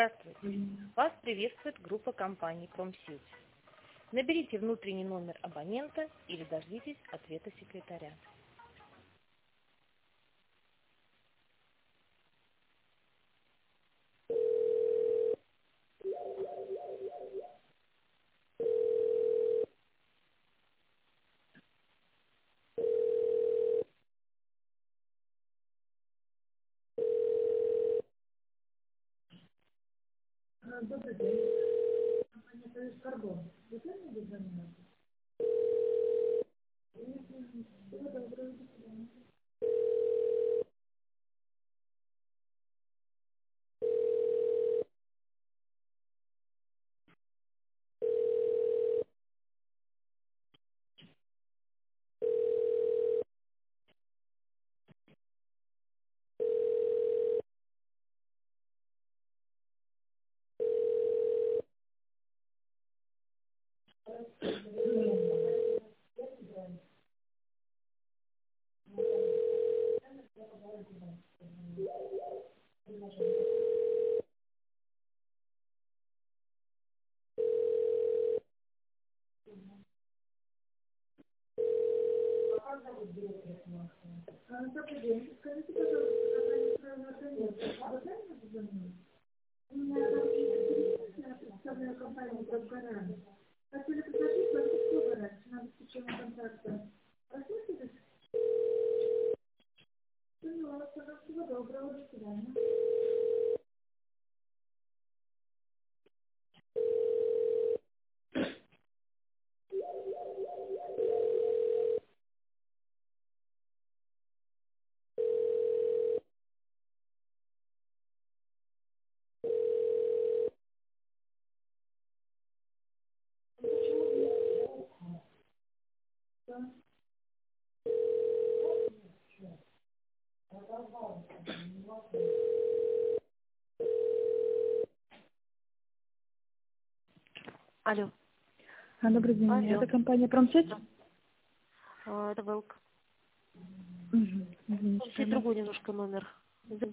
Здравствуйте. Вас приветствует группа компаний «Промсеть». Наберите внутренний номер абонента или дождитесь ответа секретаря. Добрый день. Компания «Союз Карбон». Вы сами будете заниматься? Всего доброго, до свидания. Добрый день. Скажите, пожалуйста, компания «Правильный организм». Вы сами будете заниматься? У меня там есть я представляю компанию «Прогоран». Хотели предложить вам услугу раньше, надо включение контракта. Прослушайте? Поняла, всего доброго, до свидания. Алло. Добрый день. Алло. Это компания «Промсеть». Это Велк. Извините, Промсеть другой немножко номер.